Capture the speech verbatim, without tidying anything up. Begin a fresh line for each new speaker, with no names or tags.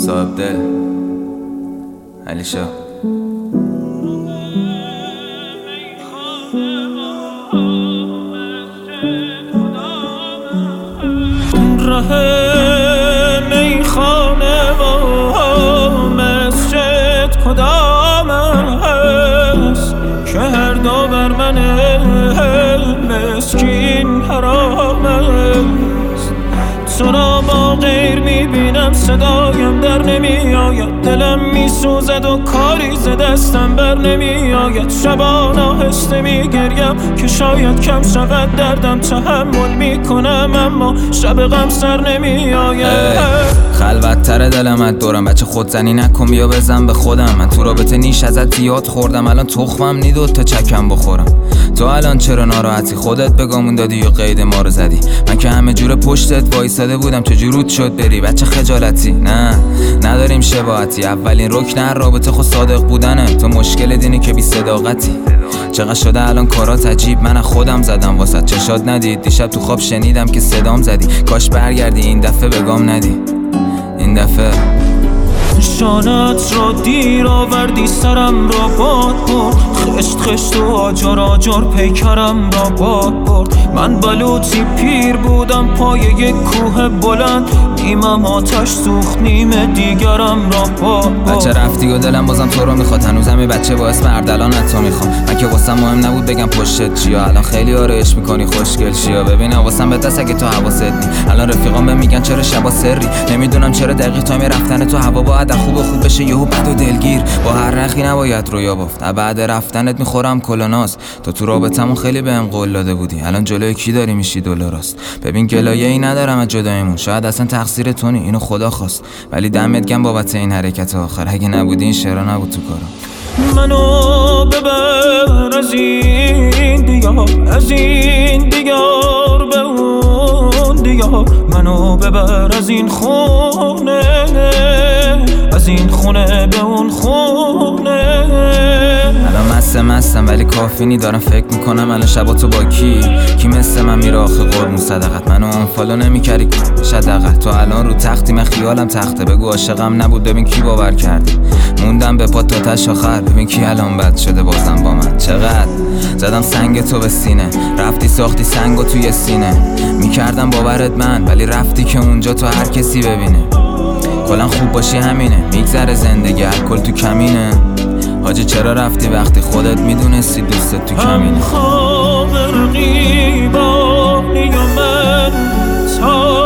صاحب دل علی شاه.
ره میخانه و مسجد کدام است که هر دو بر من مسکین حرام است. تو را با غیر میبینم صدایم در نمیآید، دلم میسوزد و کاری ز دستم بر نمیآید. شبان آهسته میگریم که شاید کم شود دردم، تحمل میکنم اما شب غم سر نمیآید.
خلوت تر دلم از دورم، بچه خودزنی نکن بیا بزن به خودم. من تو رابطه نیش ازت زیاد خوردم، الان تخمم نیدود تا چکم بخورم. تو الان چرا ناراحتی؟ خودت بگامون دادی یا قید ما رو زدی؟ من که همه جور پشتت وایساده بودم، چجور رود شد بری؟ بچه خجالتی نه نداریم شباهتی، اولین رکن هر رابطه خود صادق بودنه. تو مشکل دینی که بی صداقتی. چقدر شده الان کارات عجیب، من خودم زدم واسط چشات ندید. دیشب تو خواب شنیدم که صدام زدی، کاش برگردی این دفعه بگام ندی. این دفعه
شانت را دیر آوردی سرم را باد برد، خشت خشت و آجر آجر پیکرم را باد برد. من بلوطی پیر بودم پای یک کوه بلند، نیمم آتش سوخت نیم دیگرم را باد برد.
بچه رفتی و دلم بازم تو رو میخواد، هنوزم یه بچه با اسم اردلان تو میخوام. من که واسم مهم نبود بگم پشتت چیا، الان خیلی آرایش میکنی خوشگل چیا. ببین واسم به دست اگه تو حواست نی، الان رفیقام بهم میگن چرا شبا سری. نمیدونم چرا دقیق تایم رفتن تو هوا باید خوب خوب بشه یهو بد و دلگیر. با هر نخی نباید رویا بافت، بعد رفتنت میخورم کلوناس. تو تو رابطمون خیلی بهم قول داده بودی، الان جلوی کی داری میشی دلاراست. ببین گلایه ای ندارم از جدایمون، شاید اصلا تقصیر تو نی، اینو خدا خواست. ولی دمت گرم بابت این حرکت آخر، اگه نبودی این شعرا نبود تو کارم.
منو ببر از این دیار، از این دیار به اون دیار. منو ببر از این خونه، از این خونه به اون خونه.
الان مستم مستم ولی کافی نی، دارم فکر میکنم الان شبا تو با کی کی مثل من میره آخه قربون صدقت. منو آنفالو نمیکردی شدقت، تو الان رو تختی من خیالم تخته. بگو عاشقم نبود ببین کی باور کرده. موندم به پات تا تش آخر، ببین کی الان بد شده بازم با من. چقدر زدم سنگ تو به سینه، رفتی ساختی سنگو توی سینه. میکردم باورت من ولی رفتی که اونجا تو هر کسی ببینه. کلا خوب باشی همینه، میگذره زندگی الکل تو کمینه. حاجی چرا رفتی وقتی خودت میدونستی دوستت تو کمینه؟
هم خواب رقیبانی من تا